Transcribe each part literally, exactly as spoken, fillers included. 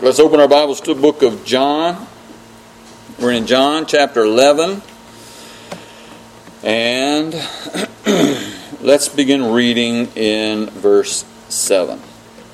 Let's open our Bibles to the book of John. We're in John chapter eleven. And let's begin reading in verse seven.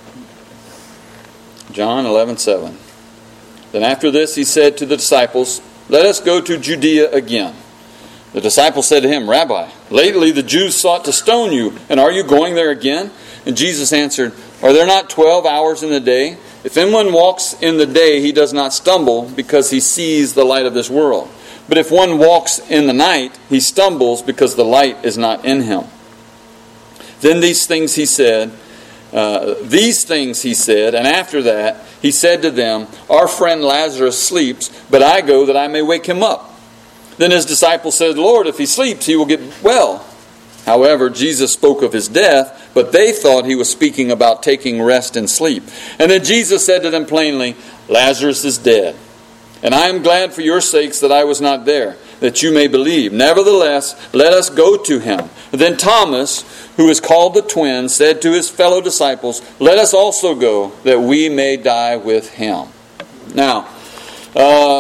John eleven seven. Then after this he said to the disciples, "Let us go to Judea again." The disciples said to him, "Rabbi, lately the Jews sought to stone you, and are you going there again?" And Jesus answered, "Are there not twelve hours in the day? If anyone walks in the day, he does not stumble, because he sees the light of this world. But if one walks in the night, he stumbles, because the light is not in him." Then these things he said, uh, these things he said, and after that he said to them, "Our friend Lazarus sleeps, but I go that I may wake him up." Then his disciples said, "Lord, if he sleeps, he will get well." However, Jesus spoke of his death, but they thought he was speaking about taking rest and sleep. And then Jesus said to them plainly, "Lazarus is dead, and I am glad for your sakes that I was not there, that you may believe. Nevertheless, let us go to him." Then Thomas, who is called the twin, said to his fellow disciples, "Let us also go, that we may die with him." Now, uh,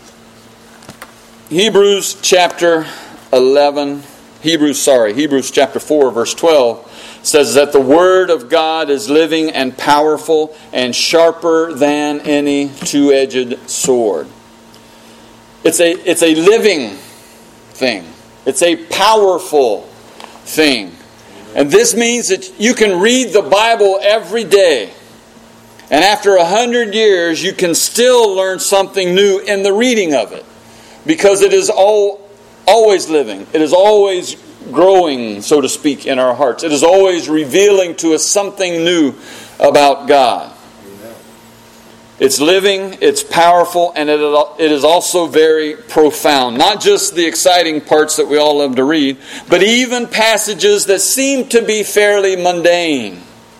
Hebrews chapter eleven, Hebrews, sorry, Hebrews chapter four, verse twelve, says that the Word of God is living and powerful and sharper than any two-edged sword. It's a, it's a living thing. It's a powerful thing. And this means that you can read the Bible every day. And after a hundred years, you can still learn something new in the reading of it. Because it is all, always living. It is always growing, so to speak, in our hearts. It is always revealing to us something new about God. Amen. It's living, it's powerful, and it, it is also very profound. Not just the exciting parts that we all love to read, but even passages that seem to be fairly mundane.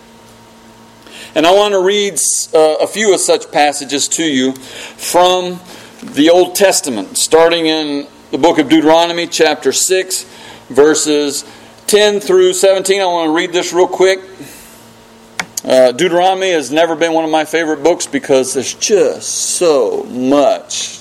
And I want to read uh, a few of such passages to you from the Old Testament, starting in the book of Deuteronomy, chapter six, verses ten through seventeen. I want to read this real quick. Uh, Deuteronomy has never been one of my favorite books because there's just so much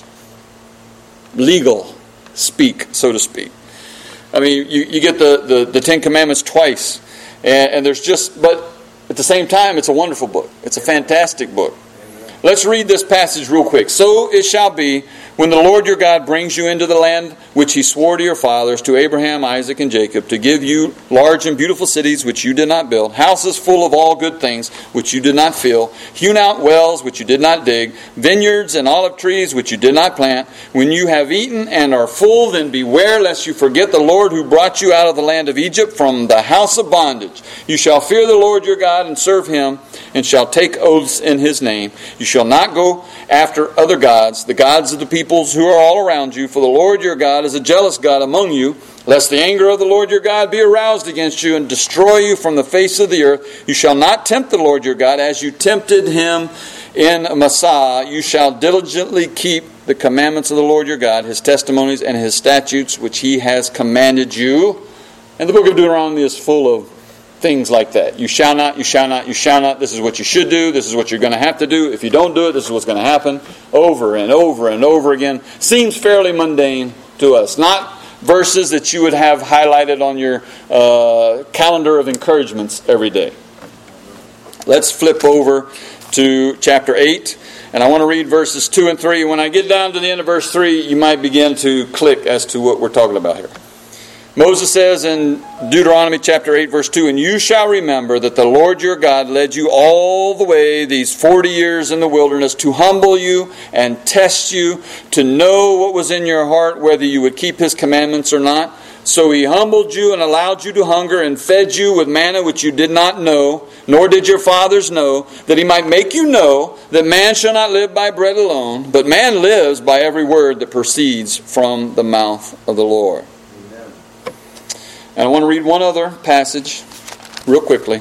legal speak, so to speak. I mean, you, you get the, the, the Ten Commandments twice, and, and there's just, but at the same time, it's a wonderful book. It's a fantastic book. Let's read this passage real quick. "So it shall be, when the Lord your God brings you into the land which he swore to your fathers, to Abraham, Isaac, and Jacob, to give you large and beautiful cities which you did not build, houses full of all good things which you did not fill, hewn out wells which you did not dig, vineyards and olive trees which you did not plant. When you have eaten and are full, then beware lest you forget the Lord who brought you out of the land of Egypt from the house of bondage. You shall fear the Lord your God and serve him, and shall take oaths in his name. You shall not go after other gods, the gods of the peoples who are all around you, for the Lord your God is a jealous God among you, lest the anger of the Lord your God be aroused against you and destroy you from the face of the earth. You shall not tempt the Lord your God as you tempted him in Massah. You shall diligently keep the commandments of the Lord your God, his testimonies and his statutes which he has commanded you." And the book of Deuteronomy is full of things like that. You shall not, you shall not, you shall not. This is what you should do. This is what you're going to have to do. If you don't do it, this is what's going to happen. Over and over and over again. Seems fairly mundane to us. Not verses that you would have highlighted on your uh, calendar of encouragements every day. Let's flip over to chapter eight. And I want to read verses two and three. When I get down to the end of verse three, you might begin to click as to what we're talking about here. Moses says in Deuteronomy chapter eight, verse two, "And you shall remember that the Lord your God led you all the way these forty years in the wilderness to humble you and test you, to know what was in your heart, whether you would keep his commandments or not. So he humbled you and allowed you to hunger and fed you with manna which you did not know, nor did your fathers know, that he might make you know that man shall not live by bread alone, but man lives by every word that proceeds from the mouth of the Lord." And I want to read one other passage real quickly.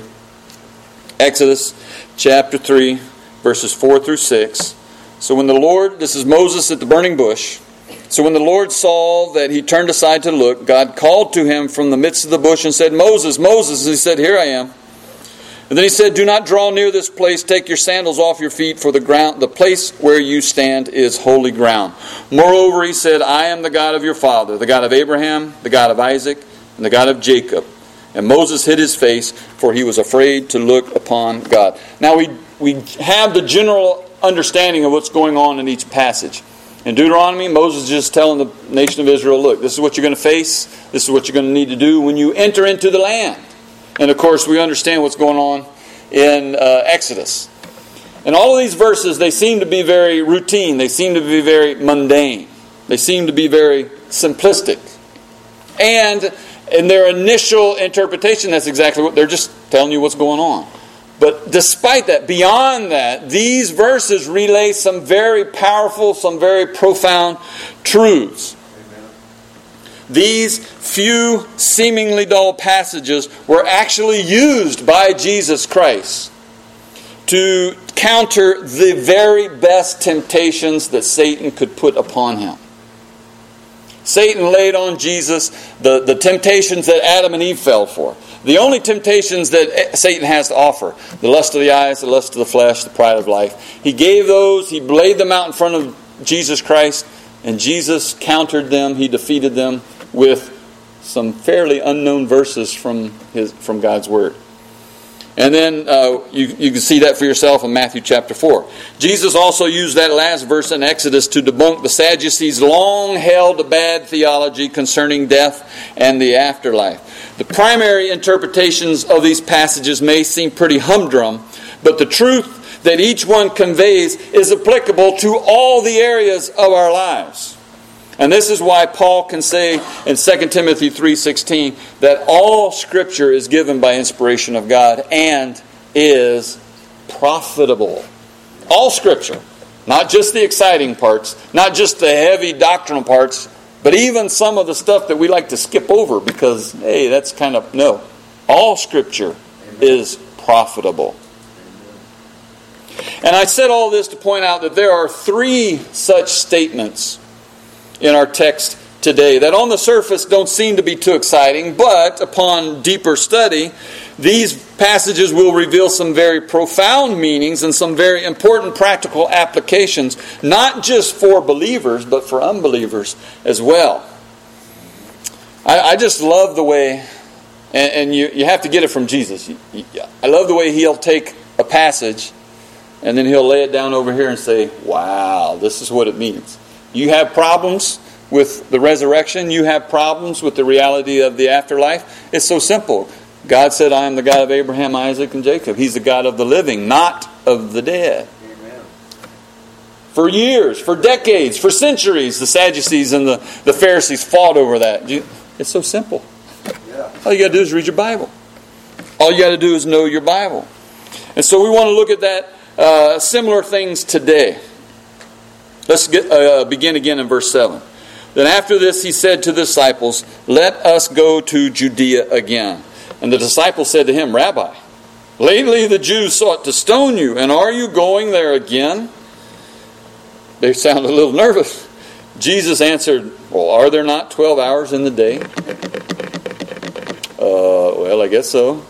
Exodus chapter three, verses four through six. "So when the Lord," this is Moses at the burning bush, "So when the Lord saw that he turned aside to look, God called to him from the midst of the bush and said, 'Moses, Moses.' And he said, 'Here I am.' And then he said, do not draw near this place. Take your sandals off your feet, for the ground, the place where you stand is holy ground. Moreover, he said, I am the God of your father, the God of Abraham, the God of Isaac, and the God of Jacob. And Moses hid his face, for he was afraid to look upon God. Now we, we have the general understanding of what's going on in each passage. In Deuteronomy, Moses is just telling the nation of Israel, look, this is what you're going to face. This is what you're going to need to do when you enter into the land. And of course, we understand what's going on in uh, Exodus. And all of these verses, they seem to be very routine. They seem to be very mundane. They seem to be very simplistic. And in their initial interpretation, that's exactly what they're just telling you what's going on. But despite that, beyond that, these verses relay some very powerful, some very profound truths. These few seemingly dull passages were actually used by Jesus Christ to counter the very best temptations that Satan could put upon him. Satan laid on Jesus the, the temptations that Adam and Eve fell for. The only temptations that Satan has to offer, the lust of the eyes, the lust of the flesh, the pride of life. He gave those, he laid them out in front of Jesus Christ, and Jesus countered them, he defeated them with some fairly unknown verses from his from God's Word. And then uh, you, you can see that for yourself in Matthew chapter four. Jesus also used that last verse in Exodus to debunk the Sadducees' long-held bad theology concerning death and the afterlife. The primary interpretations of these passages may seem pretty humdrum, but the truth that each one conveys is applicable to all the areas of our lives. And this is why Paul can say in Second Timothy three sixteen that all Scripture is given by inspiration of God and is profitable. All Scripture. Not just the exciting parts, not just the heavy doctrinal parts, but even some of the stuff that we like to skip over because, hey, that's kind of, no. All Scripture is profitable. And I said all this to point out that there are three such statements in our text today that on the surface don't seem to be too exciting, but upon deeper study, these passages will reveal some very profound meanings and some very important practical applications, not just for believers, but for unbelievers as well. I, I just love the way, and, and you, you have to get it from Jesus. I love the way He'll take a passage and then He'll lay it down over here and say, wow, this is what it means. You have problems with the resurrection. You have problems with the reality of the afterlife. It's so simple. God said, I am the God of Abraham, Isaac, and Jacob. He's the God of the living, not of the dead. Amen. For years, for decades, for centuries, the Sadducees and the, the Pharisees fought over that. It's so simple. Yeah. All you got to do is read your Bible. All you got to do is know your Bible. And so we want to look at that uh, similar things today. Let's get, uh, begin again in verse seven. Then after this he said to the disciples, let us go to Judea again. And the disciples said to him, Rabbi, lately the Jews sought to stone you, and are you going there again? They sounded a little nervous. Jesus answered, well, are there not twelve hours in the day? Uh, well, I guess so.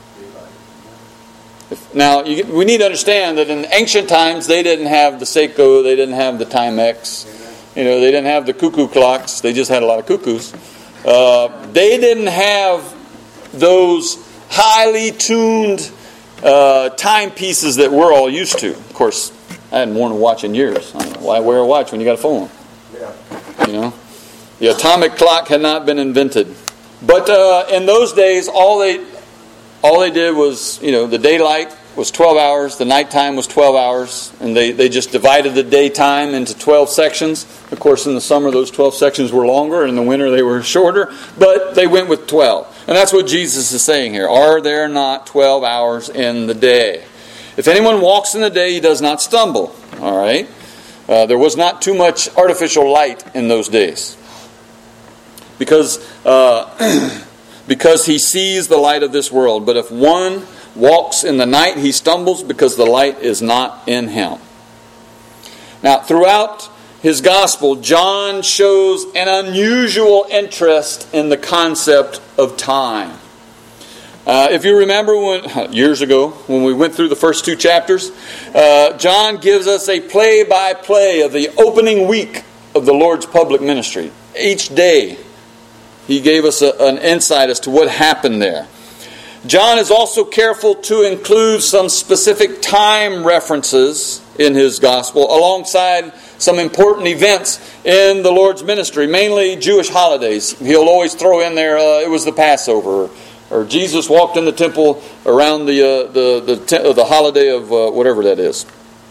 Now, you, we need to understand that in ancient times, they didn't have the Seiko, they didn't have the Timex, you know, they didn't have the cuckoo clocks, they just had a lot of cuckoos. Uh, they didn't have those highly tuned uh, timepieces that we're all used to. Of course, I hadn't worn a watch in years. I don't know, why wear a watch when you got a phone? Yeah. You know, the atomic clock had not been invented. But uh, in those days, all they all they did was, you know, the daylight was twelve hours, the nighttime was twelve hours, and they, they just divided the daytime into twelve sections. Of course, in the summer, those twelve sections were longer, and in the winter, they were shorter, but they went with twelve. And that's what Jesus is saying here. Are there not twelve hours in the day? If anyone walks in the day, he does not stumble. All right? Uh, there was not too much artificial light in those days. Because, uh, because he sees the light of this world. But if one walks in the night, he stumbles because the light is not in him. Now, throughout his gospel, John shows an unusual interest in the concept of time. Uh, if you remember when years ago when we went through the first two chapters, uh, John gives us a play-by-play of the opening week of the Lord's public ministry. Each day, he gave us a, an insight as to what happened there. John is also careful to include some specific time references in his gospel alongside some important events in the Lord's ministry, mainly Jewish holidays. He'll always throw in there, uh, it was the Passover, or Jesus walked in the temple around the uh, the the, te- uh, the holiday of uh, whatever that is,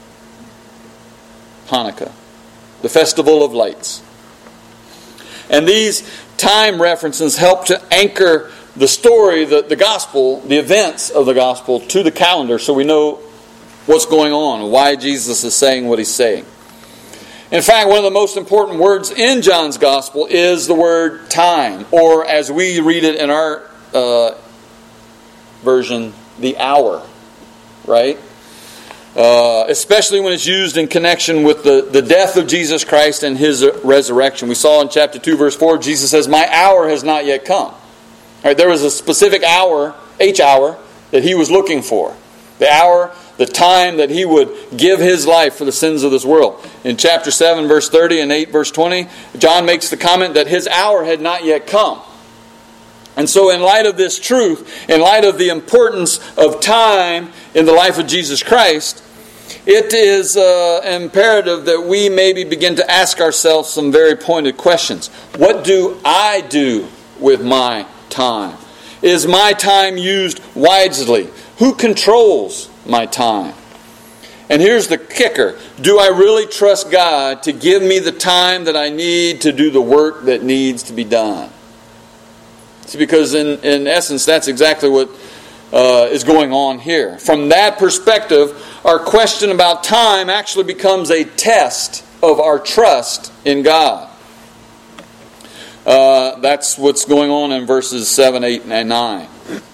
Hanukkah, the Festival of Lights. And these time references help to anchor the story, the, the gospel, the events of the gospel to the calendar so we know what's going on, why Jesus is saying what he's saying. In fact, one of the most important words in John's gospel is the word time, or as we read it in our uh, version, the hour, right? Uh, especially when it's used in connection with the, the death of Jesus Christ and His resurrection. We saw in chapter two, verse four, Jesus says, "My hour has not yet come." All right, there was a specific hour, H hour, that He was looking for. The hour, the time that He would give His life for the sins of this world. In chapter seven, verse thirty and eight, verse twenty, John makes the comment that His hour had not yet come. And so in light of this truth, in light of the importance of time in the life of Jesus Christ, it is uh, imperative that we maybe begin to ask ourselves some very pointed questions. What do I do with my time? Is my time used wisely? Who controls my time? And here's the kicker. Do I really trust God to give me the time that I need to do the work that needs to be done? See, because in, in essence, that's exactly what uh, is going on here. From that perspective, our question about time actually becomes a test of our trust in God. Uh, that's what's going on in verses seven, eight, and nine.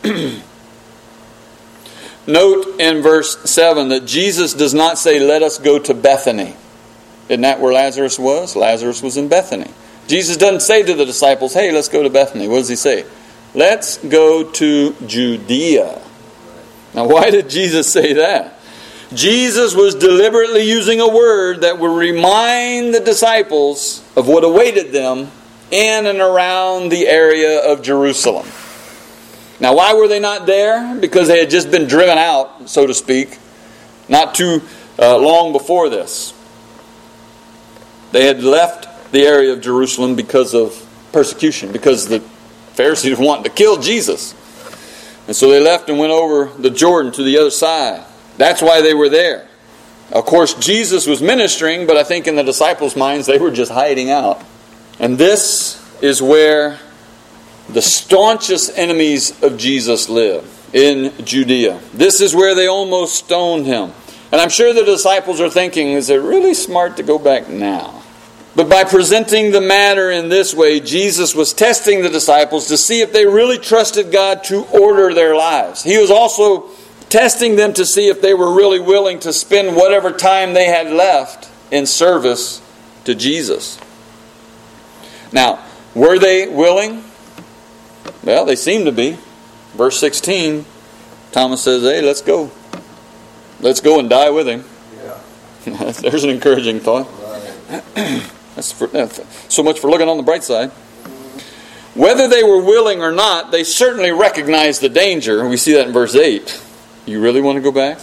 Note in verse seven that Jesus does not say, "Let us go to Bethany." Isn't that where Lazarus was? Lazarus was in Bethany. Jesus doesn't say to the disciples, "Hey, let's go to Bethany." What does He say? Let's go to Judea. Now, why did Jesus say that? Jesus was deliberately using a word that would remind the disciples of what awaited them in and around the area of Jerusalem. Now, why were they not there? Because they had just been driven out, so to speak, not too uh, long before this. They had left the area of Jerusalem because of persecution, because the Pharisees wanted to kill Jesus. And so they left and went over the Jordan to the other side. That's why they were there. Of course, Jesus was ministering, but I think in the disciples' minds they were just hiding out. And this is where the staunchest enemies of Jesus live, in Judea. This is where they almost stoned Him. And I'm sure the disciples are thinking, is it really smart to go back now? But by presenting the matter in this way, Jesus was testing the disciples to see if they really trusted God to order their lives. He was also testing them to see if they were really willing to spend whatever time they had left in service to Jesus. Now, were they willing? Well, they seem to be. Verse sixteen, Thomas says, "Hey, let's go. Let's go and die with Him." Yeah. There's an encouraging thought. Right. That's for, that's so much for looking on the bright side. Whether they were willing or not, they certainly recognized the danger. We see that in verse eight. You really want to go back?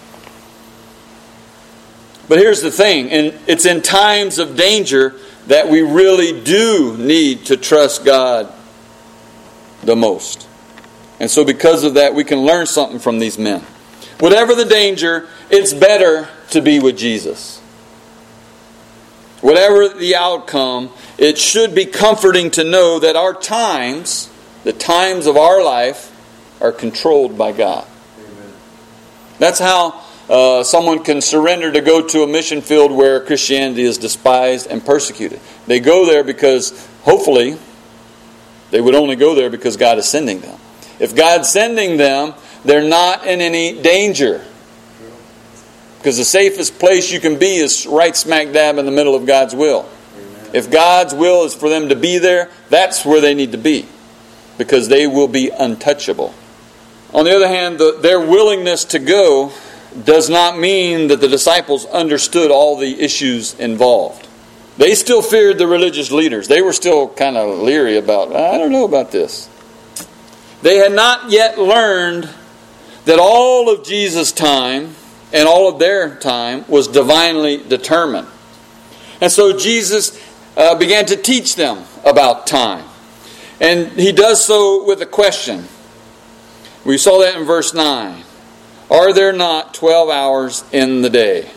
But here's the thing. And it's in times of danger that we really do need to trust God the most. And so because of that, we can learn something from these men. Whatever the danger, it's better to be with Jesus. Whatever the outcome, it should be comforting to know that our times, the times of our life, are controlled by God. Amen. That's how uh, someone can surrender to go to a mission field where Christianity is despised and persecuted. They go there because, hopefully, they would only go there because God is sending them. If God's sending them, they're not in any danger. Because the safest place you can be is right smack dab in the middle of God's will. Amen. If God's will is for them to be there, that's where they need to be. Because they will be untouchable. On the other hand, the, their willingness to go does not mean that the disciples understood all the issues involved. They still feared the religious leaders. They were still kind of leery about, I don't know about this. They had not yet learned that all of Jesus' time and all of their time was divinely determined. And so Jesus uh, began to teach them about time. And he does so with a question. We saw that in verse nine. Are there not twelve hours in the day?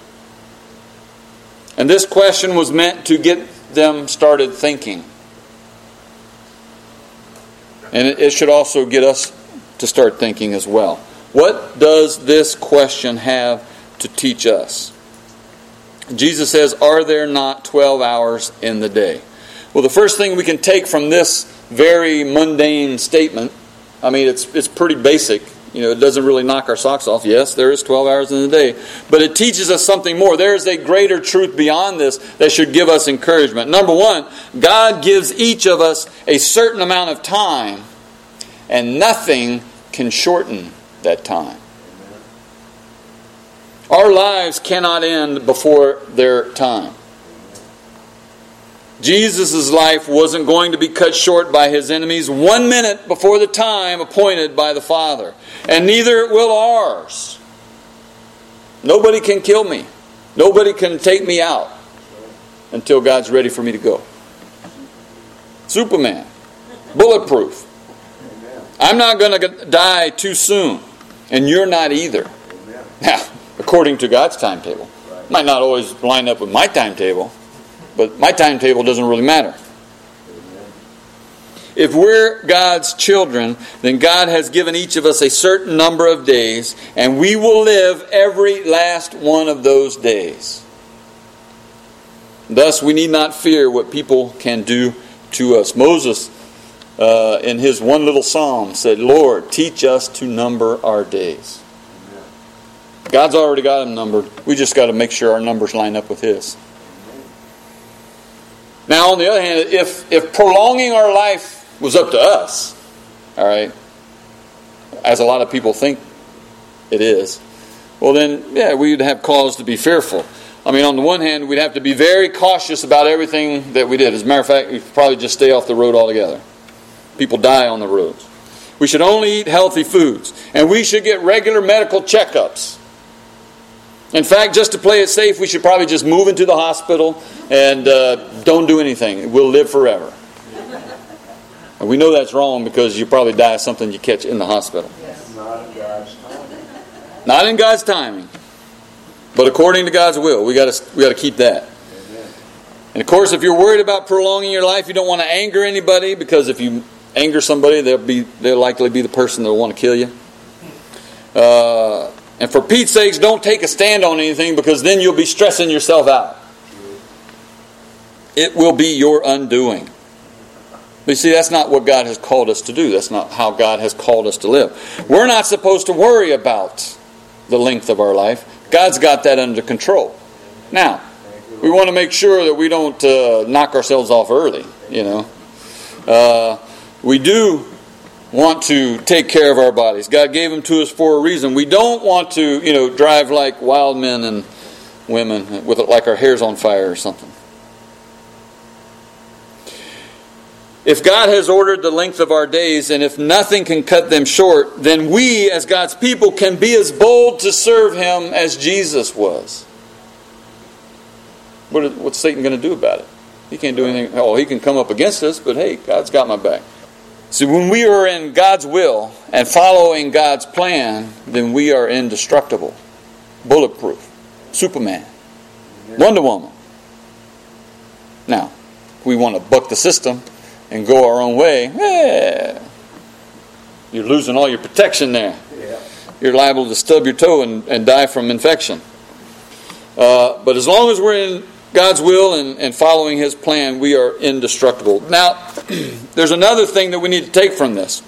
And this question was meant to get them started thinking. And it should also get us to start thinking as well. What does this question have to teach us? Jesus says, are there not twelve hours in the day? Well, the first thing we can take from this very mundane statement, I mean, it's it's pretty basic. You know, it doesn't really knock our socks off. Yes, there is twelve hours in the day. But it teaches us something more. There is a greater truth beyond this that should give us encouragement. Number one, God gives each of us a certain amount of time, and nothing can shorten that time. Our lives cannot end before their time. Jesus' life wasn't going to be cut short by his enemies one minute before the time appointed by the Father. And neither will ours. Nobody can kill me. Nobody can take me out until God's ready for me to go. Superman. Bulletproof. I'm not going to die too soon. And you're not either. Now, according to God's timetable. Might not always line up with my timetable. But my timetable doesn't really matter. If we're God's children, then God has given each of us a certain number of days, and we will live every last one of those days. Thus, we need not fear what people can do to us. Moses, uh, in his one little psalm, said, Lord, teach us to number our days. God's already got them numbered. We just got to make sure our numbers line up with His. Now, on the other hand, if, if prolonging our life was up to us, all right, as a lot of people think it is, well then, yeah, we'd have cause to be fearful. I mean, on the one hand, we'd have to be very cautious about everything that we did. As a matter of fact, we'd probably just stay off the road altogether. People die on the roads. We should only eat healthy foods. And we should get regular medical checkups. In fact, just to play it safe, we should probably just move into the hospital and uh, don't do anything. We'll live forever. And we know that's wrong because you probably die of something you catch in the hospital. Yes. Not in God's timing. Not in God's timing. But according to God's will. We got to we got to keep that. Amen. And of course, if you're worried about prolonging your life, you don't want to anger anybody, because if you anger somebody, they'll be they'll likely be the person that'll want to kill you. Uh, and for Pete's sakes, don't take a stand on anything, because then you'll be stressing yourself out. It will be your undoing. But you see, that's not what God has called us to do. That's not how God has called us to live. We're not supposed to worry about the length of our life. God's got that under control. Now, we want to make sure that we don't uh, knock ourselves off early, you know. Uh, we do want to take care of our bodies. God gave them to us for a reason. We don't want to, you know, drive like wild men and women with like our hair's on fire or something. If God has ordered the length of our days, and if nothing can cut them short, then we, as God's people, can be as bold to serve Him as Jesus was. What is, what's Satan going to do about it? He can't do anything. Oh, he can come up against us, but hey, God's got my back. See, when we are in God's will and following God's plan, then we are indestructible, bulletproof, Superman, Wonder Woman. Now, if we want to buck the system and go our own way, eh, you're losing all your protection there. Yeah. You're liable to stub your toe and, and die from infection. Uh, but as long as we're in God's will and, and following His plan, we are indestructible. Now, there's another thing that we need to take from this.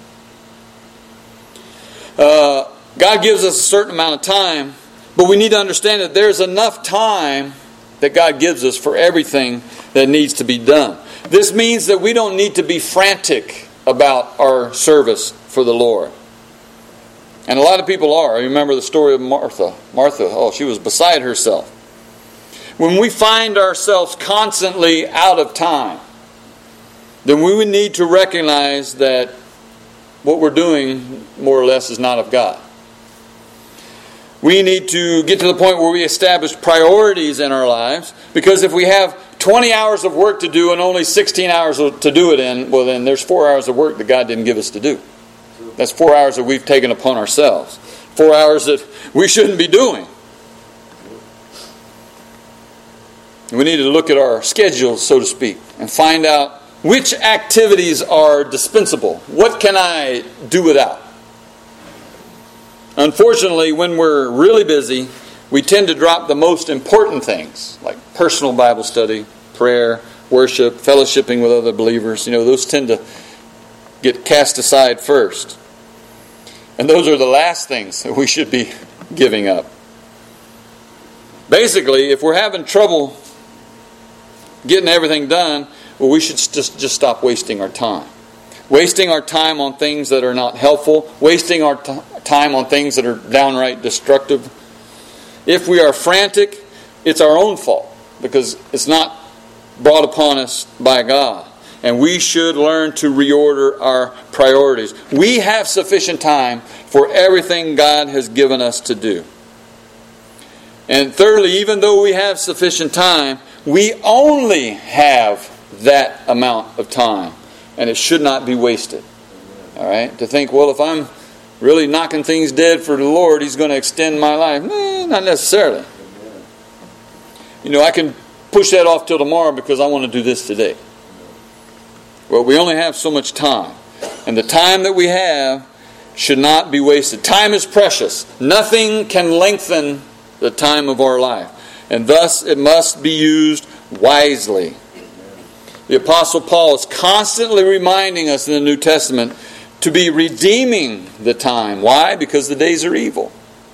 Uh, God gives us a certain amount of time, but we need to understand that there's enough time that God gives us for everything that needs to be done. This means that we don't need to be frantic about our service for the Lord. And a lot of people are. I remember the story of Martha. Martha, oh, she was beside herself. When we find ourselves constantly out of time, then we would need to recognize that what we're doing, more or less, is not of God. We need to get to the point where we establish priorities in our lives, because if we have twenty hours of work to do and only sixteen hours to do it in, well then there's four hours of work that God didn't give us to do. That's four hours that we've taken upon ourselves. Four hours that we shouldn't be doing. We need to look at our schedules, so to speak, and find out which activities are dispensable. What can I do without? Unfortunately, when we're really busy, we tend to drop the most important things, like personal Bible study, prayer, worship, fellowshipping with other believers. You know, those tend to get cast aside first. And those are the last things that we should be giving up. Basically, if we're having trouble getting everything done, well, we should just, just stop wasting our time. Wasting our time on things that are not helpful. Wasting our t- time on things that are downright destructive. If we are frantic, it's our own fault, because it's not brought upon us by God. And we should learn to reorder our priorities. We have sufficient time for everything God has given us to do. And thirdly, even though we have sufficient time, we only have that amount of time. And it should not be wasted. All right? To think, well, if I'm really knocking things dead for the Lord, He's going to extend my life. Eh, not necessarily. You know, I can push that off till tomorrow because I want to do this today. Well, we only have so much time. And the time that we have should not be wasted. Time is precious. Nothing can lengthen the time of our life. And thus it must be used wisely. The Apostle Paul is constantly reminding us in the New Testament to be redeeming the time. Why? Because the days are evil.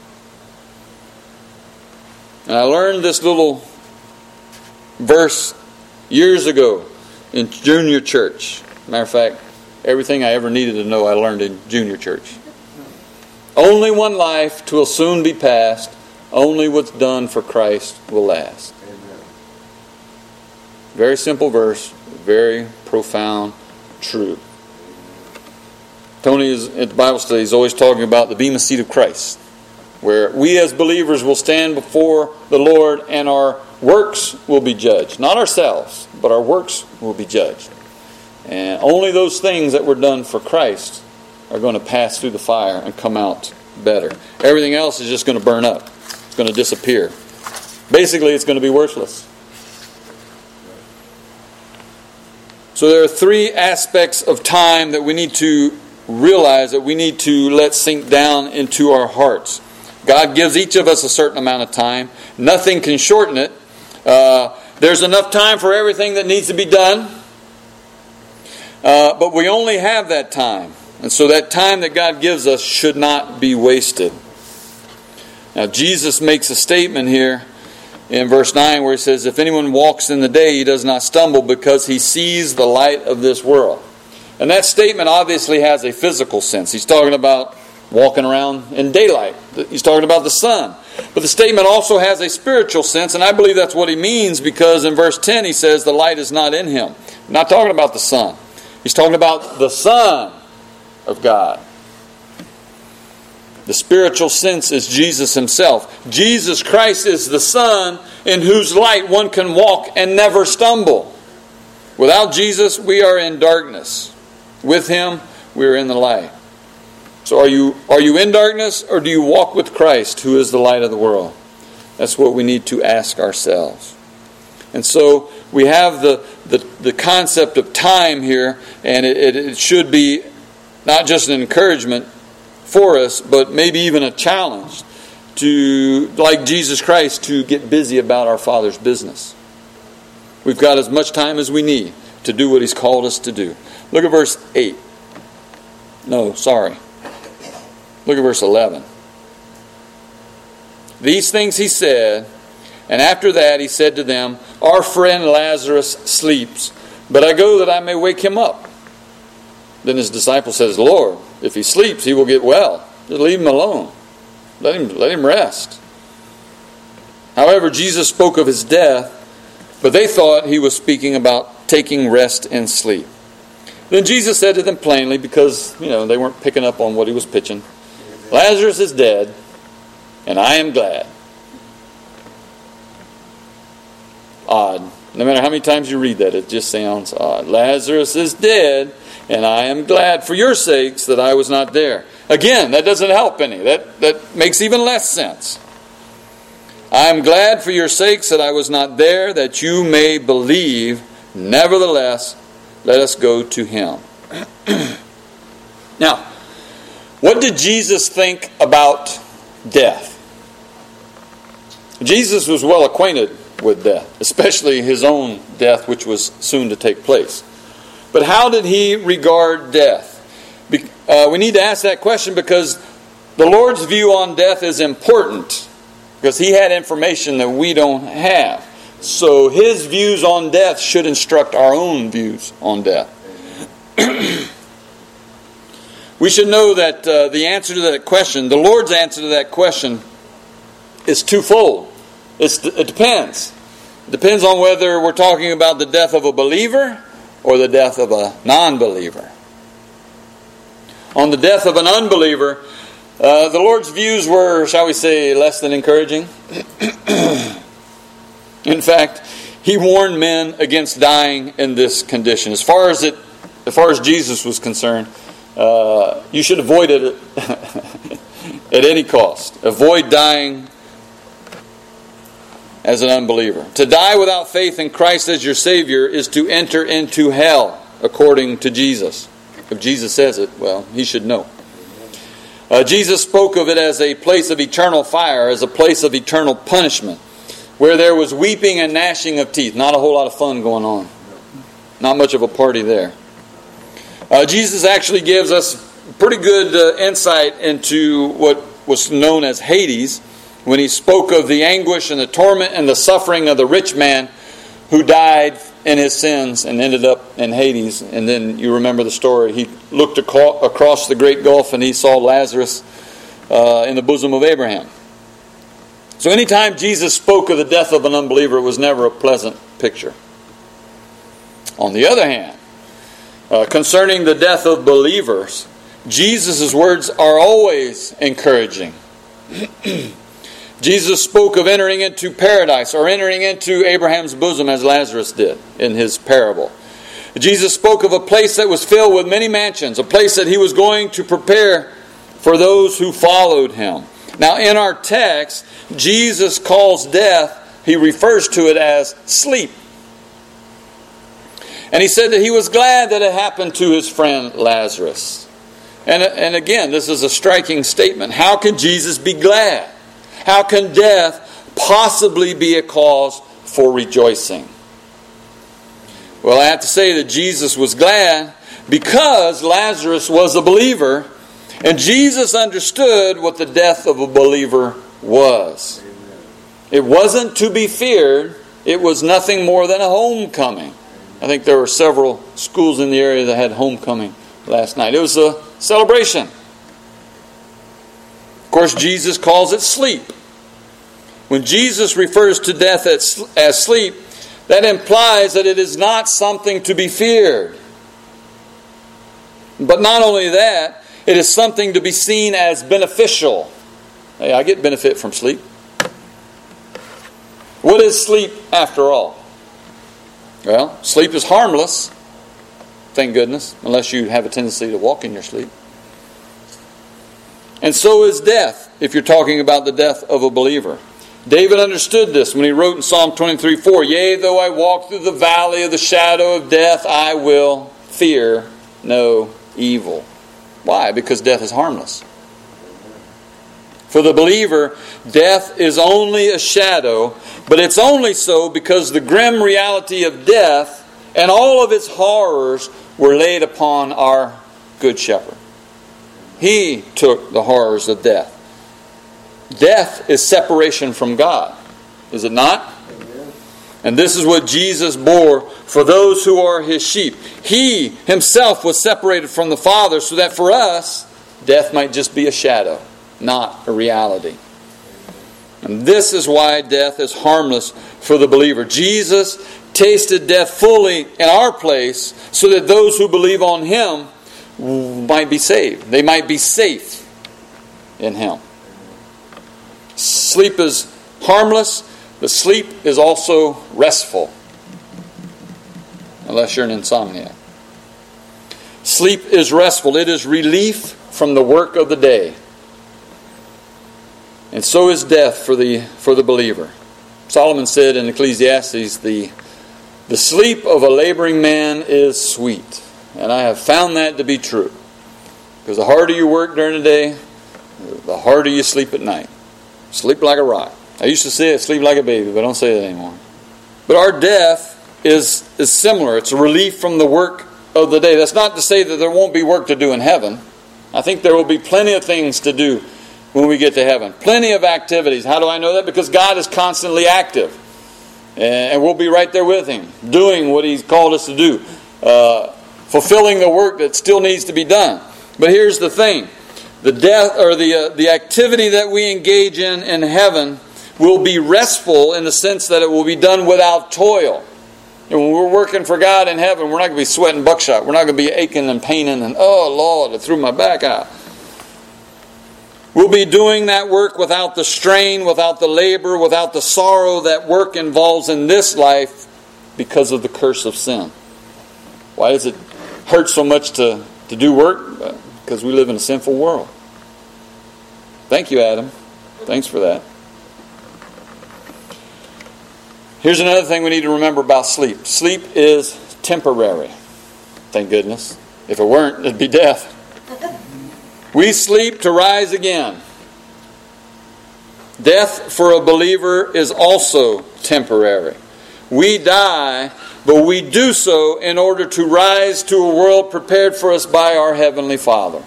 And I learned this little verse years ago in junior church. Matter of fact, everything I ever needed to know I learned in junior church. Only one life, 'twill soon be past. Only what's done for Christ will last. Amen. Very simple verse, very profound truth. Tony is at the Bible study is always talking about the bema seat of Christ, where we as believers will stand before the Lord and our works will be judged. Not ourselves, but our works will be judged. And only those things that were done for Christ are going to pass through the fire and come out better. Everything else is just going to burn up. It's going to disappear. Basically, it's going to be worthless. So there are three aspects of time that we need to realize, that we need to let sink down into our hearts. God gives each of us a certain amount of time. Nothing can shorten it. Uh, there's enough time for everything that needs to be done. Uh, but we only have that time. And so that time that God gives us should not be wasted. Now Jesus makes a statement here in verse nine where He says, if anyone walks in the day, he does not stumble because he sees the light of this world. And that statement obviously has a physical sense. He's talking about walking around in daylight. He's talking about the sun. But the statement also has a spiritual sense, and I believe that's what he means, because in verse ten he says the light is not in him. I'm not talking about the sun. He's talking about the Son of God. The spiritual sense is Jesus Himself. Jesus Christ is the Son in whose light one can walk and never stumble. Without Jesus, we are in darkness. With Him, we are in the light. So are you, are you in darkness, or do you walk with Christ, who is the light of the world? That's what we need to ask ourselves. And so we have the, the, the concept of time here, and it, it, it should be not just an encouragement for us, but maybe even a challenge to, like Jesus Christ, to get busy about our Father's business. We've got as much time as we need to do what He's called us to do. Look at verse eight. No, sorry. Look at verse eleven. These things He said, and after that He said to them, our friend Lazarus sleeps, but I go that I may wake him up. Then His disciple says, Lord, if he sleeps, he will get well. Just leave him alone. Let him, let him rest. However, Jesus spoke of his death, but they thought he was speaking about taking rest and sleep. Then Jesus said to them plainly, because you know they weren't picking up on what he was pitching, Lazarus is dead, and I am glad. Odd. No matter how many times you read that, it just sounds odd. Lazarus is dead, and I am glad for your sakes that I was not there. Again, that doesn't help any. That, that makes even less sense. I am glad for your sakes that I was not there, that you may believe. Nevertheless, let us go to him. Now, what did Jesus think about death? Jesus was well acquainted with death, especially his own death, which was soon to take place. But how did he regard death? Uh, we need to ask that question because the Lord's view on death is important, because he had information that we don't have. So his views on death should instruct our own views on death. We should know that uh, the answer to that question, the Lord's answer to that question, is twofold. It's, it depends. It depends on whether we're talking about the death of a believer or the death of a non-believer. On the death of an unbeliever, uh, the Lord's views were, shall we say, less than encouraging. In fact, he warned men against dying in this condition. As far as it, as far as Jesus was concerned, uh, you should avoid it at any cost. Avoid dying as an unbeliever. To die without faith in Christ as your Savior is to enter into hell, according to Jesus. If Jesus says it, well, he should know. Uh, Jesus spoke of it as a place of eternal fire, as a place of eternal punishment, where there was weeping and gnashing of teeth. Not a whole lot of fun going on. Not much of a party there. Uh, Jesus actually gives us pretty good uh, insight into what was known as Hades, when he spoke of the anguish and the torment and the suffering of the rich man who died in his sins and ended up in Hades. And then you remember the story. He looked across the great gulf and he saw Lazarus uh, in the bosom of Abraham. So anytime Jesus spoke of the death of an unbeliever, it was never a pleasant picture. On the other hand, uh, concerning the death of believers, Jesus' words are always encouraging. Jesus spoke of entering into paradise or entering into Abraham's bosom as Lazarus did in his parable. Jesus spoke of a place that was filled with many mansions, a place that he was going to prepare for those who followed him. Now in our text, Jesus calls death, he refers to it as sleep. And he said that he was glad that it happened to his friend Lazarus. And, and again, this is a striking statement. How can Jesus be glad? How can death possibly be a cause for rejoicing? Well, I have to say that Jesus was glad because Lazarus was a believer, and Jesus understood what the death of a believer was. It wasn't to be feared. It was nothing more than a homecoming. I think there were several schools in the area that had homecoming last night. It was a celebration. Of course, Jesus calls it sleep. When Jesus refers to death as sleep, that implies that it is not something to be feared. But not only that, it is something to be seen as beneficial. Hey, I get benefit from sleep. What is sleep after all? Well, sleep is harmless, thank goodness, unless you have a tendency to walk in your sleep. And so is death, if you're talking about the death of a believer. David understood this when he wrote in Psalm twenty-three four, Yea, though I walk through the valley of the shadow of death, I will fear no evil. Why? Because death is harmless. For the believer, death is only a shadow, but it's only so because the grim reality of death and all of its horrors were laid upon our good shepherd. He took the horrors of death. Death is separation from God, is it not? And this is what Jesus bore for those who are his sheep. He himself was separated from the Father so that for us, Death might just be a shadow, not a reality. And this is why death is harmless for the believer. Jesus tasted death fully in our place so that those who believe on Him might be saved. They might be safe in Him. Sleep is harmless, but sleep is also restful. Unless you're an insomniac. Sleep is restful. It is relief from the work of the day. And so is death for the for the believer. Solomon said in Ecclesiastes, the, the sleep of a laboring man is sweet. And I have found that to be true. Because the harder you work during the day, the harder you sleep at night. Sleep like a rock. I used to say it, sleep like a baby, but I don't say that anymore. But our death is, is similar. It's a relief from the work of the day. That's not to say that there won't be work to do in heaven. I think there will be plenty of things to do when we get to heaven. Plenty of activities. How do I know that? Because God is constantly active. And we'll be right there with Him, doing what He's called us to do. Uh, fulfilling the work that still needs to be done. But here's the thing. The death or the uh, the activity that we engage in in heaven will be restful in the sense that it will be done without toil. And when we're working for God in heaven, we're not going to be sweating buckshot. We're not going to be aching and paining and, oh, Lord, I threw my back out. We'll be doing that work without the strain, without the labor, without the sorrow that work involves in this life because of the curse of sin. Why does it hurt so much to, to do work? Because we live in a sinful world. Thank you, Adam. Thanks for that. Here's another thing we need to remember about sleep. Sleep is temporary. Thank goodness. If it weren't, it'd be death. We sleep to rise again. Death for a believer is also temporary. We die, but we do so in order to rise to a world prepared for us by our Heavenly Father.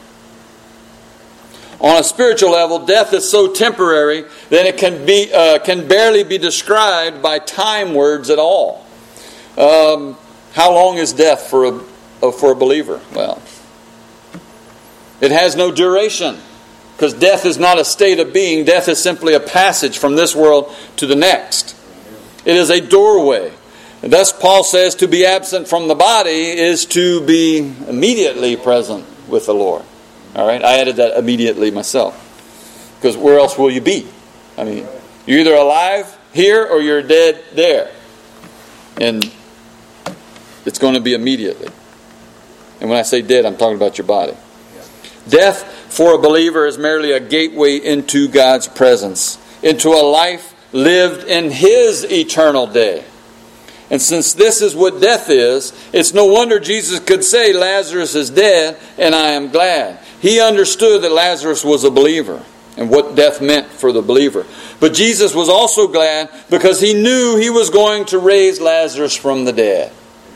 On a spiritual level, death is so temporary that it can be uh, can barely be described by time words at all. Um, how long is death for a uh, for a believer? Well, it has no duration, because death is not a state of being. Death is simply a passage from this world to the next. It is a doorway. And thus Paul says to be absent from the body is to be immediately present with the Lord. All right, I added that immediately myself. Because where else will you be? I mean, you're either alive here or you're dead there. And it's going to be immediately. And when I say dead, I'm talking about your body. Death for a believer is merely a gateway into God's presence, into a life lived in His eternal day. And since this is what death is, it's no wonder Jesus could say, Lazarus is dead, and I am glad. He understood that Lazarus was a believer and what death meant for the believer. But Jesus was also glad because He knew He was going to raise Lazarus from the dead.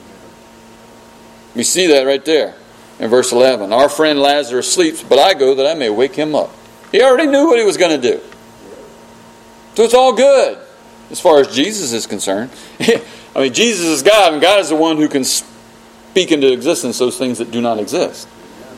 We see that right there in verse eleven. Our friend Lazarus sleeps, but I go that I may wake him up. He already knew what He was going to do. So it's all good as far as Jesus is concerned. I mean, Jesus is God, and God is the one who can speak into existence those things that do not exist.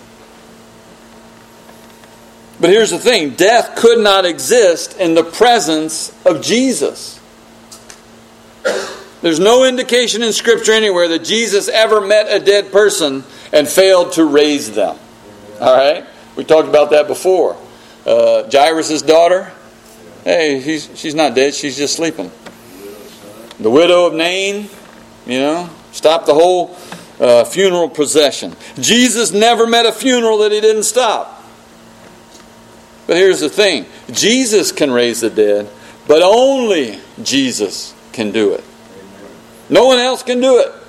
But here's the thing. Death could not exist in the presence of Jesus. There's no indication in Scripture anywhere that Jesus ever met a dead person and failed to raise them. All right? We talked about that before. Uh, Jairus' daughter, hey, he's, she's not dead. She's just sleeping. The widow of Nain, you know, stopped the whole uh, funeral procession. Jesus never met a funeral that He didn't stop. But here's the thing. Jesus can raise the dead, but only Jesus can do it. No one else can do it.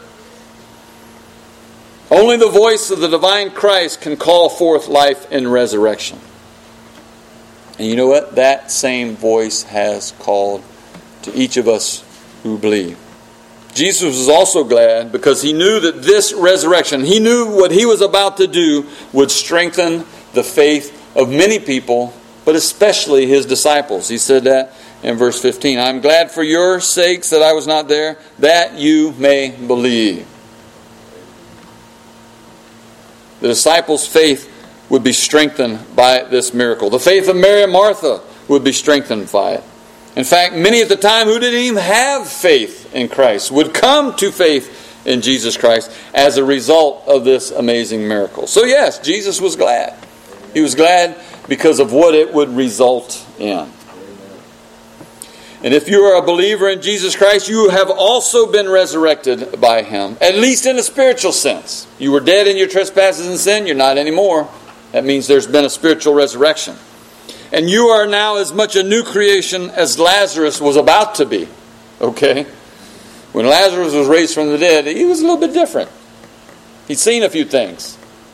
Only the voice of the divine Christ can call forth life and resurrection. And you know what? That same voice has called to each of us who believe. Jesus was also glad because He knew that this resurrection, He knew what He was about to do would strengthen the faith of many people, but especially His disciples. He said that in verse fifteen. I'm glad for your sakes that I was not there, that you may believe. The disciples' faith would be strengthened by this miracle. The faith of Mary and Martha would be strengthened by it. In fact, many at the time who didn't even have faith in Christ would come to faith in Jesus Christ as a result of this amazing miracle. So yes, Jesus was glad. He was glad because of what it would result in. And if you are a believer in Jesus Christ, you have also been resurrected by Him, at least in a spiritual sense. You were dead in your trespasses and sin, you're not anymore. That means there's been a spiritual resurrection. And you are now as much a new creation as Lazarus was about to be. Okay? When Lazarus was raised from the dead, he was a little bit different. He'd seen a few things.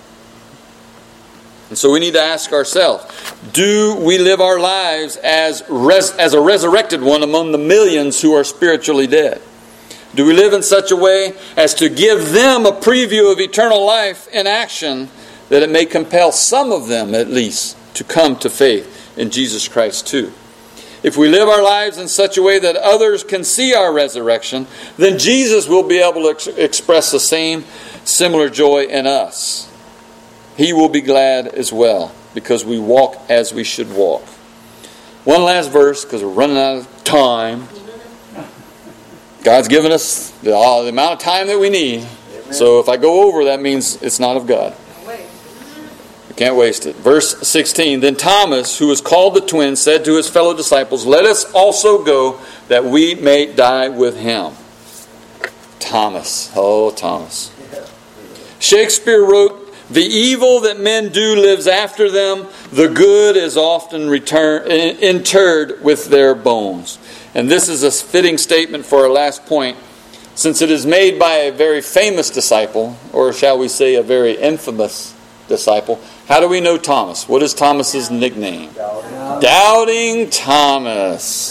And so we need to ask ourselves, do we live our lives as res- as a resurrected one among the millions who are spiritually dead? Do we live in such a way as to give them a preview of eternal life in action, that it may compel some of them at least to come to faith in Jesus Christ too? If we live our lives in such a way that others can see our resurrection, then Jesus will be able to ex- express the same similar joy in us. He will be glad as well, because we walk as we should walk. One last verse, because we're running out of time. God's given us the, uh, the amount of time that we need. Amen. So if I go over, that means it's not of God. We can't waste it. Verse sixteen, Then Thomas, who was called the twin, said to his fellow disciples, Let us also go, that we may die with him. Thomas. Oh, Thomas. Shakespeare wrote, The evil that men do lives after them. The good is often return, interred with their bones. And this is a fitting statement for our last point, since it is made by a very famous disciple, or shall we say a very infamous disciple. How do we know Thomas? What is Thomas's nickname? Doubting, Doubting Thomas.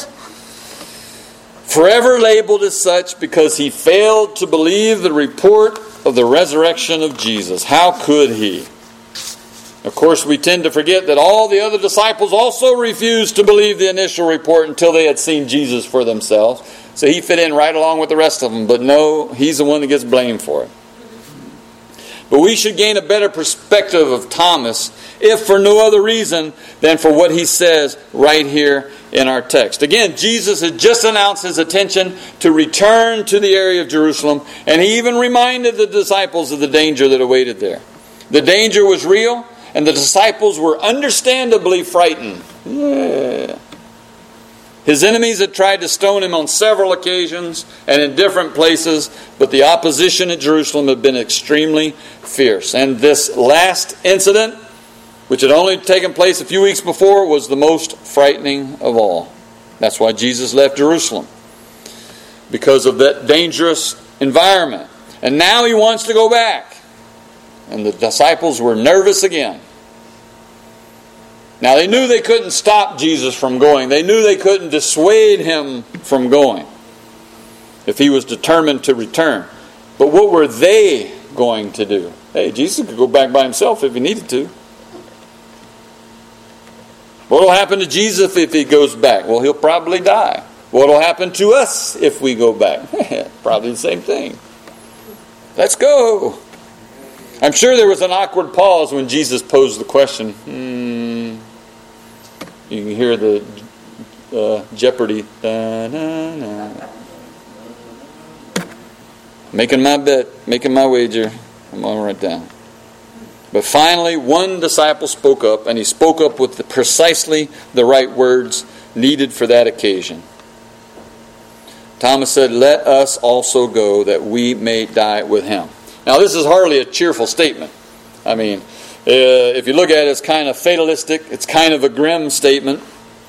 Forever labeled as such because he failed to believe the report of the resurrection of Jesus. How could he? Of course, we tend to forget that all the other disciples also refused to believe the initial report until they had seen Jesus for themselves. So he fit in right along with the rest of them. But no, he's the one that gets blamed for it. But we should gain a better perspective of Thomas, if for no other reason than for what he says right here in our text. Again, Jesus had just announced his intention to return to the area of Jerusalem, and he even reminded the disciples of the danger that awaited there. The danger was real, and the disciples were understandably frightened. Yeah. His enemies had tried to stone him on several occasions and in different places, but the opposition at Jerusalem had been extremely fierce. And this last incident, which had only taken place a few weeks before, was the most frightening of all. That's why Jesus left Jerusalem, because of that dangerous environment. And now he wants to go back. And the disciples were nervous again. Now they knew they couldn't stop Jesus from going. They knew they couldn't dissuade him from going if he was determined to return. But what were they going to do? Hey, Jesus could go back by himself if he needed to. What will happen to Jesus if he goes back? Well, he'll probably die. What will happen to us if we go back? Probably the same thing. Let's go. I'm sure there was an awkward pause when Jesus posed the question. Hmm. You can hear the uh, Jeopardy. Da, da, da. Making my bet, making my wager. I'm going to write down. But finally, one disciple spoke up, and he spoke up with the, precisely the right words needed for that occasion. Thomas said, "Let us also go, that we may die with him." Now, this is hardly a cheerful statement. I mean, uh, if you look at it, it's kind of fatalistic. It's kind of a grim statement.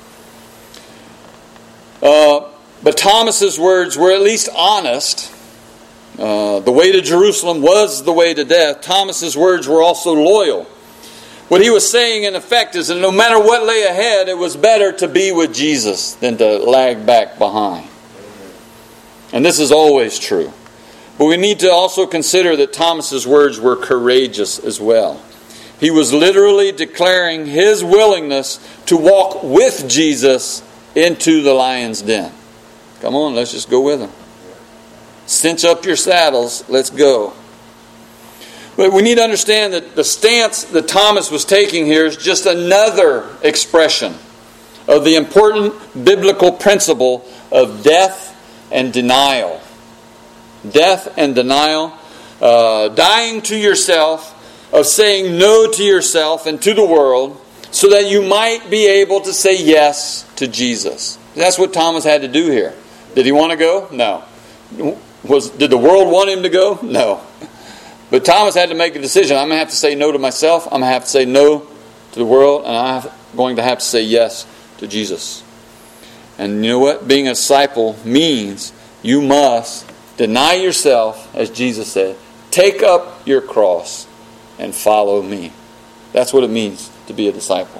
Uh, but Thomas's words were at least honest. Uh, the way to Jerusalem was the way to death. Thomas's words were also loyal. What he was saying, in effect, is that no matter what lay ahead, it was better to be with Jesus than to lag back behind. And this is always true. But we need to also consider that Thomas's words were courageous as well. He was literally declaring his willingness to walk with Jesus into the lion's den. Come on, let's just go with him. Cinch up your saddles. Let's go. But we need to understand that the stance that Thomas was taking here is just another expression of the important biblical principle of death and denial. Death and denial, uh, dying to yourself, of saying no to yourself and to the world, so that you might be able to say yes to Jesus. That's what Thomas had to do here. Did he want to go? No. Was did the world want him to go? No. But Thomas had to make a decision. I'm going to have to say no to myself. I'm going to have to say no to the world. And I'm going to have to say yes to Jesus. And you know what? Being a disciple means you must deny yourself, as Jesus said. Take up your cross and follow me. That's what it means to be a disciple.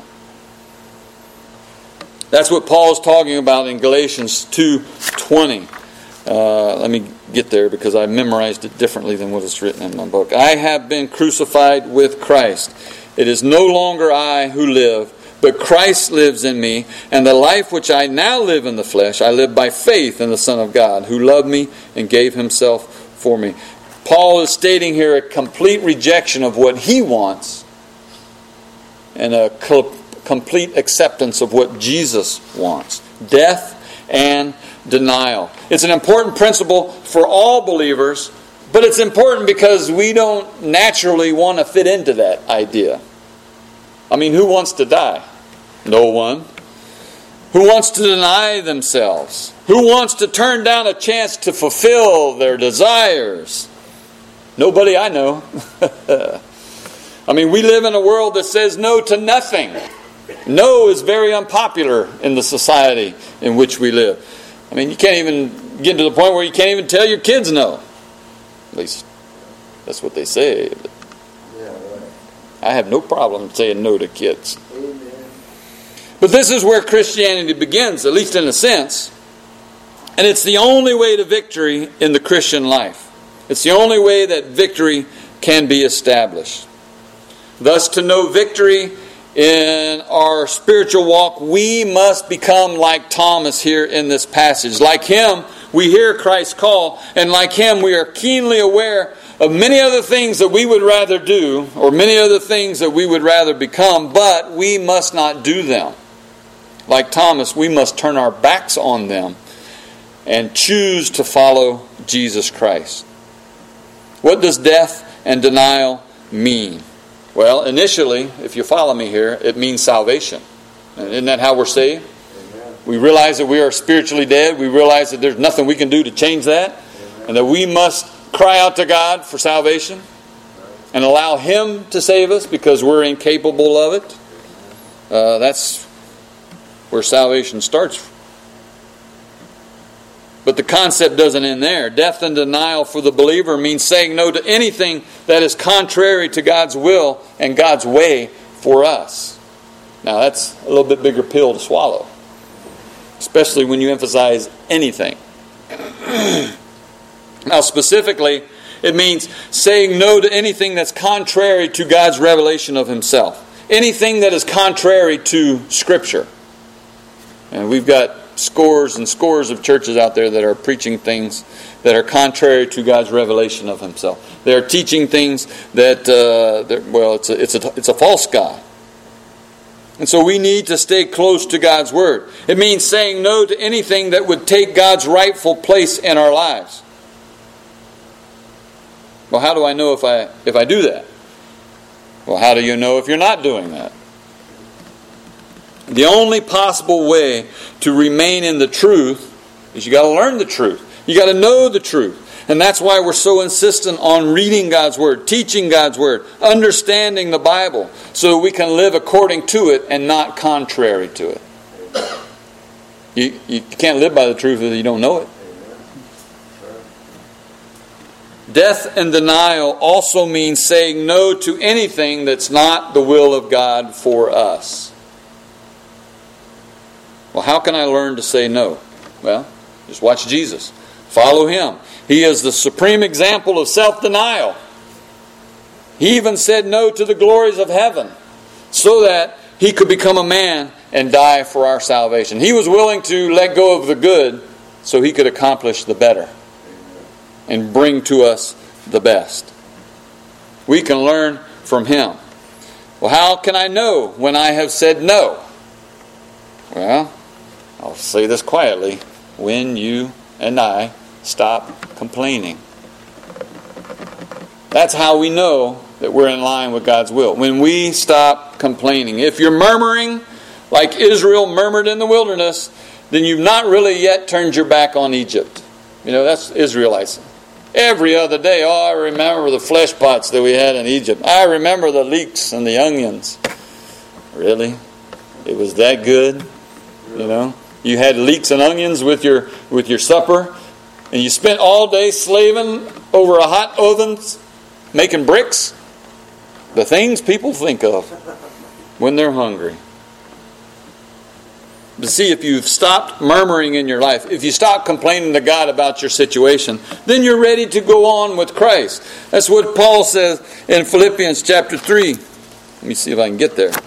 That's what Paul's talking about in Galatians two twenty. Uh, let me get there because I memorized it differently than what is written in my book. I have been crucified with Christ. It is no longer I who live, but Christ lives in me. And the life which I now live in the flesh, I live by faith in the Son of God, who loved me and gave himself for me. Paul is stating here a complete rejection of what he wants and a co- complete acceptance of what Jesus wants. Death and denial. It's an important principle for all believers, but it's important because we don't naturally want to fit into that idea. I mean, who wants to die? No one. Who wants to deny themselves? Who wants to turn down a chance to fulfill their desires? Nobody I know. I mean, we live in a world that says no to nothing. No is very unpopular in the society in which we live. I mean, you can't even get to the point where you can't even tell your kids no. At least that's what they say. But I have no problem saying no to kids. But this is where Christianity begins, at least in a sense. And it's the only way to victory in the Christian life. It's the only way that victory can be established. Thus, to know victory in our spiritual walk, we must become like Thomas here in this passage. Like him, we hear Christ's call, and like him, we are keenly aware of many other things that we would rather do, or many other things that we would rather become, but we must not do them. Like Thomas, we must turn our backs on them and choose to follow Jesus Christ. What does death and denial mean? Well, initially, if you follow me here, it means salvation. And isn't that how we're saved? Amen. We realize that we are spiritually dead. We realize that there's nothing we can do to change that. Amen. And that we must cry out to God for salvation and allow Him to save us because we're incapable of it. Uh, that's where salvation starts. But the concept doesn't end there. Death and denial for the believer means saying no to anything that is contrary to God's will and God's way for us. Now that's a little bit bigger pill to swallow, especially when you emphasize anything. Now specifically, it means saying no to anything that's contrary to God's revelation of Himself. Anything that is contrary to Scripture. And we've got scores and scores of churches out there that are preaching things that are contrary to God's revelation of Himself. They are teaching things that, uh, well, it's a, it's a it's a false God. And so we need to stay close to God's Word. It means saying no to anything that would take God's rightful place in our lives. Well, how do I know if I if I do that? Well, how do you know if you're not doing that? The only possible way to remain in the truth is you got to learn the truth. You got to know the truth. And that's why we're so insistent on reading God's Word, teaching God's Word, understanding the Bible, so that we can live according to it and not contrary to it. You, you can't live by the truth if you don't know it. Death and denial also means saying no to anything that's not the will of God for us. Well, how can I learn to say no? Well, just watch Jesus. Follow Him. He is the supreme example of self-denial. He even said no to the glories of heaven so that He could become a man and die for our salvation. He was willing to let go of the good so He could accomplish the better and bring to us the best. We can learn from him. Well, how can I know when I have said no? Well, I'll say this quietly. When you and I stop complaining. That's how we know that we're in line with God's will. When we stop complaining. If you're murmuring like Israel murmured in the wilderness, then you've not really yet turned your back on Egypt. You know, that's Israelites. Every other day, oh, I remember the flesh pots that we had in Egypt. I remember the leeks and the onions. Really? It was that good? You know? You had leeks and onions with your with your supper, and you spent all day slaving over a hot oven making bricks. The things people think of when they're hungry. But see, if you've stopped murmuring in your life, if you stop complaining to God about your situation, then you're ready to go on with Christ. That's what Paul says in Philippians chapter three. Let me see if I can get there.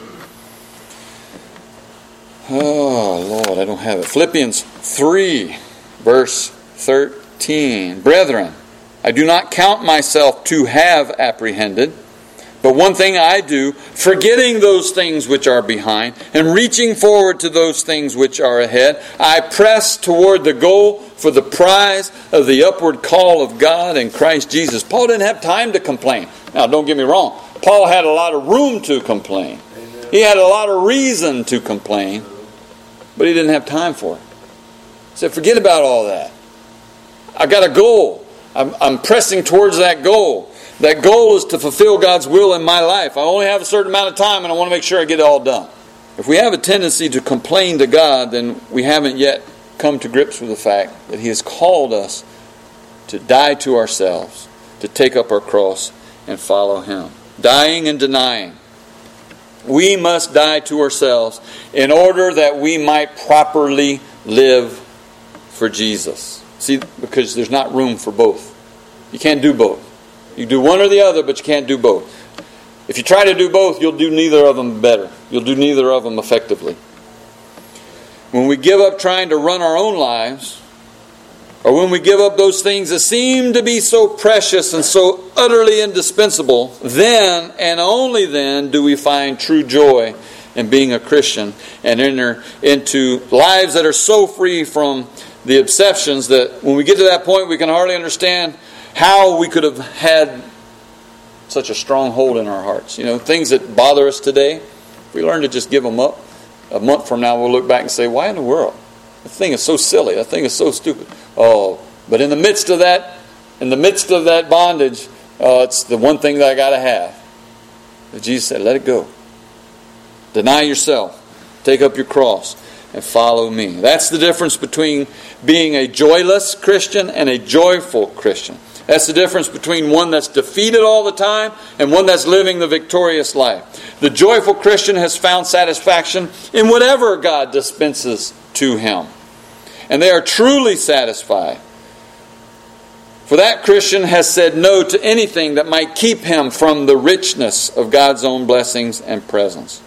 Oh, Lord, I don't have it. Philippians three, verse thirteen. Brethren, I do not count myself to have apprehended, but one thing I do, forgetting those things which are behind, and reaching forward to those things which are ahead, I press toward the goal for the prize of the upward call of God in Christ Jesus. Paul didn't have time to complain. Now, don't get me wrong. Paul had a lot of room to complain. Amen. He had a lot of reason to complain, but he didn't have time for it. He said, forget about all that. I got a goal. I'm, I'm pressing towards that goal. That goal is to fulfill God's will in my life. I only have a certain amount of time, and I want to make sure I get it all done. If we have a tendency to complain to God, then we haven't yet come to grips with the fact that He has called us to die to ourselves, to take up our cross and follow Him. Dying and denying. We must die to ourselves in order that we might properly live for Jesus. See, because there's not room for both. You can't do both. You do one or the other, but you can't do both. If you try to do both, you'll do neither of them better. You'll do neither of them effectively. When we give up trying to run our own lives, or when we give up those things that seem to be so precious and so utterly indispensable, then and only then do we find true joy in being a Christian and enter into lives that are so free from the exceptions that when we get to that point, we can hardly understand how we could have had such a strong hold in our hearts. You know, things that bother us today, if we learn to just give them up, a month from now we'll look back and say, why in the world? That thing is so silly. That thing is so stupid. Oh, but in the midst of that, in the midst of that bondage, oh, it's the one thing that I got to have. But Jesus said, let it go. Deny yourself. Take up your cross and follow me. That's the difference between being a joyless Christian and a joyful Christian. That's the difference between one that's defeated all the time and one that's living the victorious life. The joyful Christian has found satisfaction in whatever God dispenses to him. And they are truly satisfied. For that Christian has said no to anything that might keep him from the richness of God's own blessings and presence.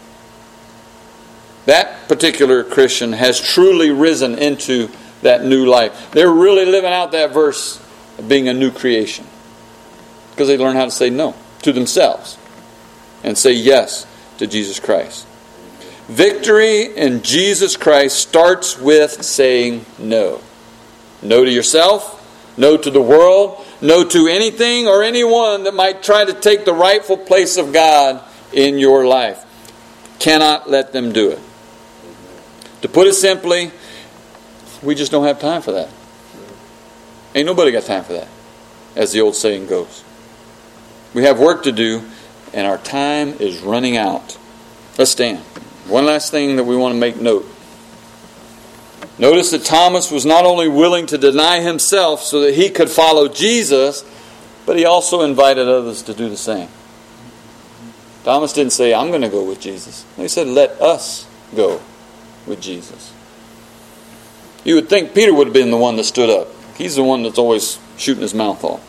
That particular Christian has truly risen into that new life. They're really living out that verse of being a new creation. Because they learn how to say no to themselves and say yes to Jesus Christ. Victory in Jesus Christ starts with saying no. No to yourself, no to the world, no to anything or anyone that might try to take the rightful place of God in your life. Cannot let them do it. To put it simply, we just don't have time for that. Ain't nobody got time for that, as the old saying goes. We have work to do, and our time is running out. Let's stand. One last thing that we want to make note. Notice that Thomas was not only willing to deny himself so that he could follow Jesus, but he also invited others to do the same. Thomas didn't say, I'm going to go with Jesus. He said, let us go with Jesus. You would think Peter would have been the one that stood up. He's the one that's always shooting his mouth off.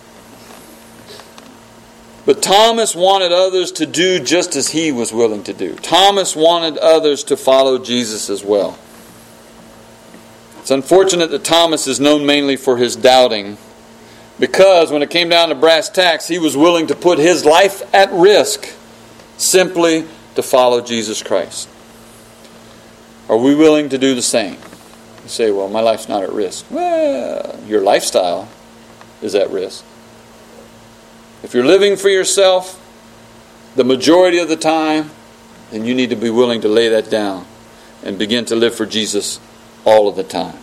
But Thomas wanted others to do just as he was willing to do. Thomas wanted others to follow Jesus as well. It's unfortunate that Thomas is known mainly for his doubting, Because when it came down to brass tacks, he was willing to put his life at risk simply to follow Jesus Christ. Are we willing to do the same? You say, well, my life's not at risk. Well, your lifestyle is at risk. If you're living for yourself the majority of the time, then you need to be willing to lay that down and begin to live for Jesus all of the time.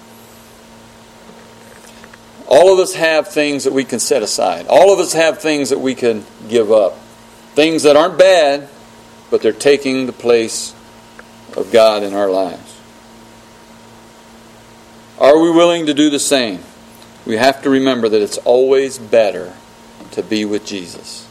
All of us have things that we can set aside. All of us have things that we can give up. Things that aren't bad, but they're taking the place of God in our lives. Are we willing to do the same? We have to remember that it's always better to be with Jesus.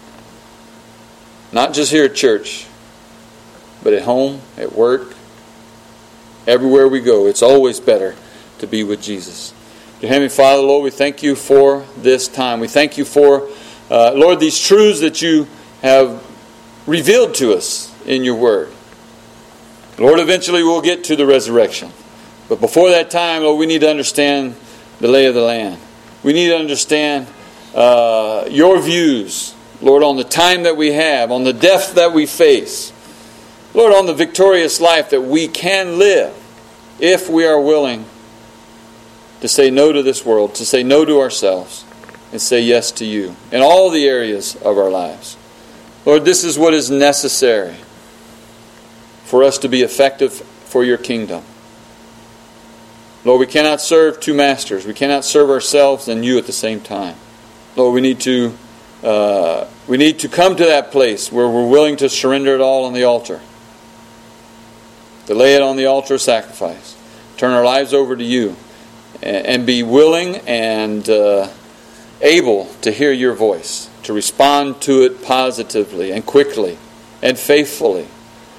Not just here at church, but at home, at work, everywhere we go. It's always better to be with Jesus. Dear Heavenly Father, Lord, we thank you for this time. We thank you for, uh, Lord, these truths that you have revealed to us in your word. Lord, eventually we'll get to the resurrection. But before that time, Lord, we need to understand the lay of the land. We need to understand uh, your views, Lord, on the time that we have, on the death that we face. Lord, on the victorious life that we can live if we are willing to say no to this world, to say no to ourselves, and say yes to you in all the areas of our lives. Lord, this is what is necessary for us to be effective for your kingdom. Lord, we cannot serve two masters. We cannot serve ourselves and you at the same time. Lord, we need to uh, we need to come to that place where we're willing to surrender it all on the altar. To lay it on the altar of sacrifice. Turn our lives over to you. And be willing and uh, able to hear your voice. To respond to it positively and quickly and faithfully.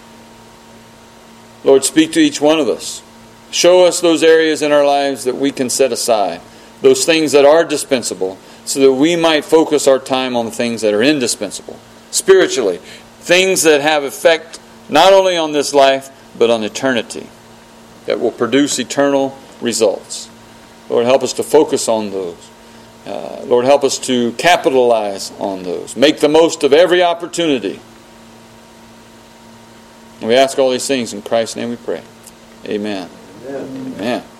Lord, speak to each one of us. Show us those areas in our lives that we can set aside. Those things that are dispensable, so that we might focus our time on the things that are indispensable. Spiritually. Things that have effect not only on this life, but on eternity. That will produce eternal results. Lord, help us to focus on those. Uh, Lord, help us to capitalize on those. Make the most of every opportunity. And we ask all these things in Christ's name we pray. Amen. Amen. Amen.